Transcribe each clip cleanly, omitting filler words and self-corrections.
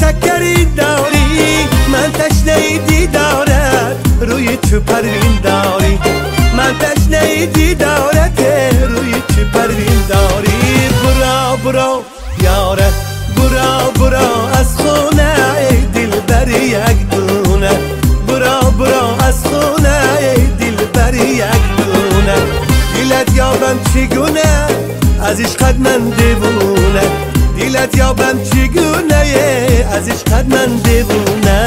شکری داری، من تشنه دیدارت روی چو پروین داری، من تشنه دیدارت روی چو پروین داری. برا برا یاره، برا برا از خونه ای دلبر یک دونه، برا برا از خونه ای دلبر یک دونه. دلت یابم چگونه از عشقت من دیوونه، دلت یابم چگونه از عشقت من دیوونه.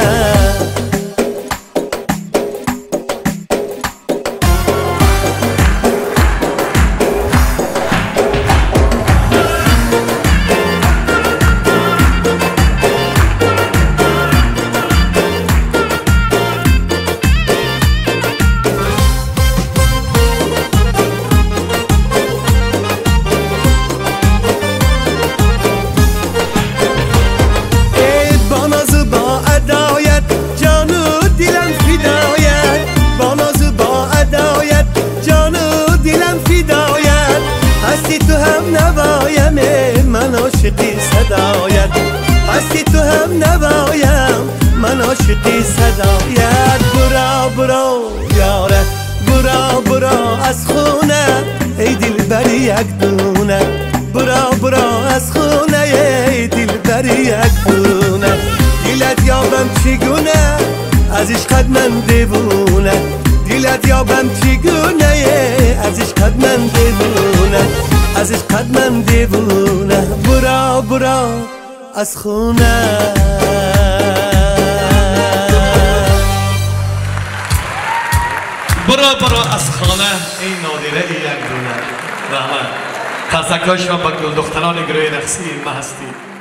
هستی تو هم نوایم من عاشقی صدایت، هستی تو هم نوایم من عاشقی صدایت. برا برا یاره، برا برا از خونه ای دلبر یک دونه، برا برا از خونه ای دلبر یک دونه. دلت یابم چگونه از عشقت من دیوونه، دلت یابم چگونه از عشقت من دیوونه، از عشقت من دیوونه. برا برا از خونه. برا برا از خانه ای نادره ای یک دونه. رحمت. قصدکاش و با گل دختران گروه رقصی ما هستیم.